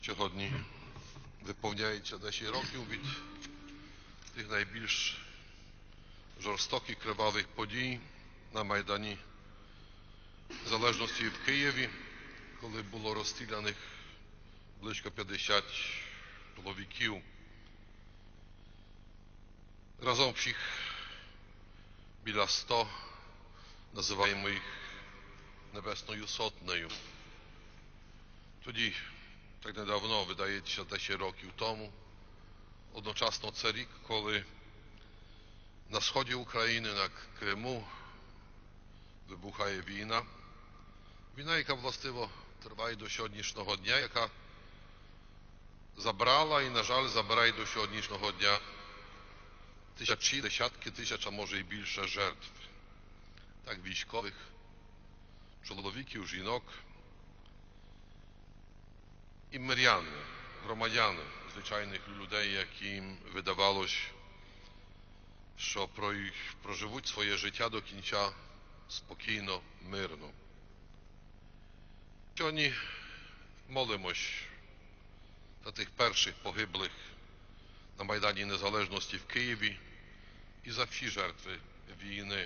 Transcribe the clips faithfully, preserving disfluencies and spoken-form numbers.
Сьогодні виповняється десять років від тих найбільш жорстоких кривавих подій на Майдані Незалежності в Києві, коли було розстріляних близько п'ятдесят чоловіків. Разом всіх біля ста, називаємо їх Небесною Сотнею. Тоді, так недавно, видається, десять років тому, одночасно це рік, коли на сході України, на Криму, вибухає війна. Війна, яка, властиво, триває до сьогоднішнього дня, яка забрала і, на жаль, забирає до сьогоднішнього дня тисячі, десятки тисяч, а може і більше жертв. Так, військових, чоловіків, жінок і мирян, громадян, звичайних людей, яким видавалось, що проживуть своє життя до кінця спокійно, мирно. Сьогодні молимось за тих перших погиблих на Майдані Незалежності в Києві і за всі жертви війни.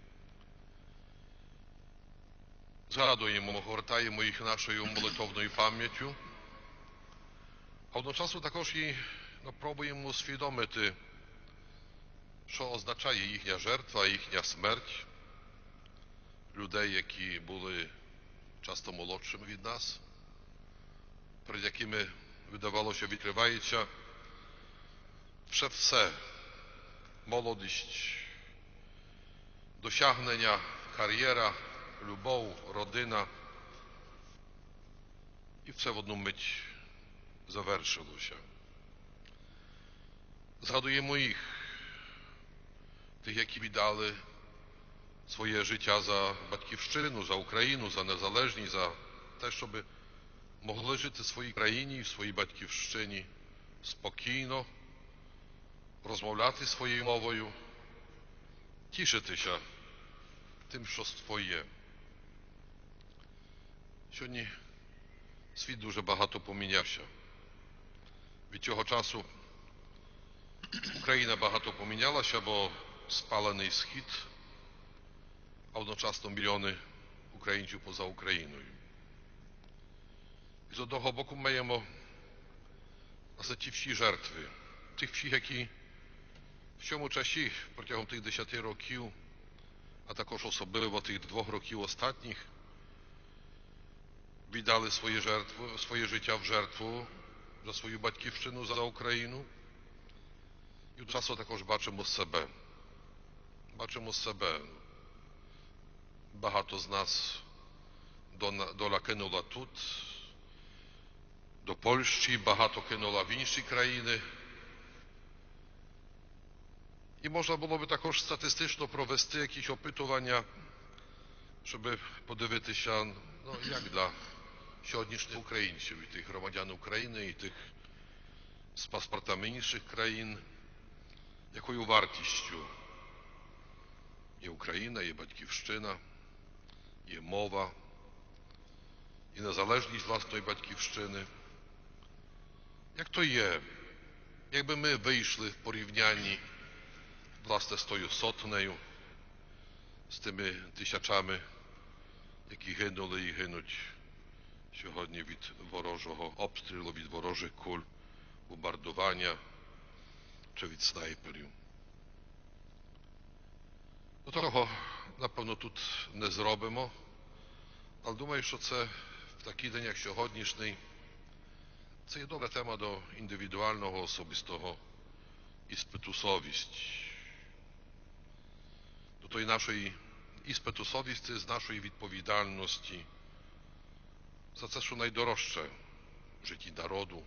Згадуємо, гортаємо їх нашою молитовною пам'яттю, а одночасно також і пробуємо усвідомити, що означає їхня жертва, їхня смерть, людей, які були часто молодшими від нас, перед якими, видавалося, відкривається вже все, молодість, досягнення, кар'єра, любов, родина. І все в одну мить завершилося. Згадуємо їх, тих, які віддали своє життя за батьківщину, за Україну, за незалежність, за те, щоб могли жити в своїй країні, в своїй батьківщині спокійно, розмовляти своєю мовою, тішитися тим, що своє. Сьогодні світ дуже багато помінявся. Від цього часу Україна багато помінялася, бо спалений схід, а одночасно мільйони українців поза Україною. І з одного боку маємо ті всі жертви, тих всіх, які в цьому часі, протягом тих десяти років, а також особливо тих двох років останніх, віддали своє, жертву, своє життя в жертву за свою батьківщину, за Україну. І одночасно також бачимо себе. Бачимо себе. Багато з нас доля кинула тут, до Польщі, багато кинула в інші країни. І можна було би також статистично провести якісь опитування, щоб подивитися, ну, як для сьогоднішніх українців, і тих громадян України, і тих з паспортами інших країн, якою вартістю є Україна, є батьківщина, є мова, і незалежність власної батьківщини. Як то є, якби ми вийшли в порівнянні, власне, з тою сотнею, з тими тисячами, які гинули і гинуть сьогодні від ворожого обстрілу, від ворожих куль, бомбардування чи від снайперів. Ну, того, напевно, тут не зробимо, але думаю, що це в такий день, як сьогоднішній, це є добра тема до індивідуального, особистого іспиту совісті. До тої нашої іспиту совісті з нашої відповідальності за це, що найдорожче в житті народу,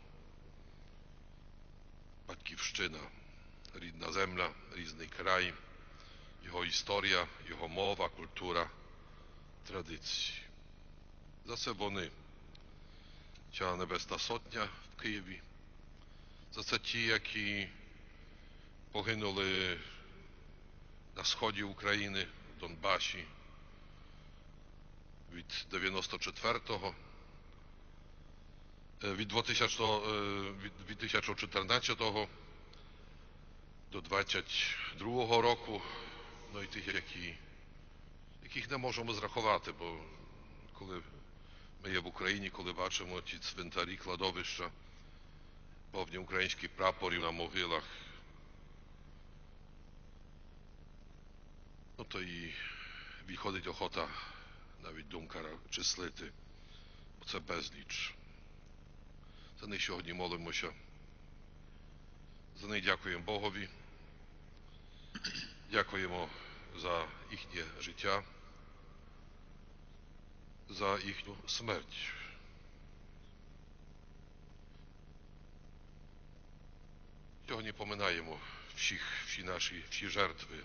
батьківщина, рідна земля, рідний край, його історія, його мова, культура, традиції. За це вони, ця Небесна Сотня в Києві, за це ті, які погинули на сході України, в Донбасі від дев'яносто четвертого від дві тисячі чотирнадцятого до двадцять другого року, ну і тих, які, яких не можемо зрахувати, бо коли ми є в Україні, коли бачимо ті цвинтарі, кладовища, повні українських прапорів на могилах, ну то і відходить охота навіть думка числити, бо це безліч. За них сьогодні молимося. За них дякуємо Богові. Дякуємо за їхнє життя, за їхню смерть. Сьогодні поминаємо всіх, всі наші, всі жертви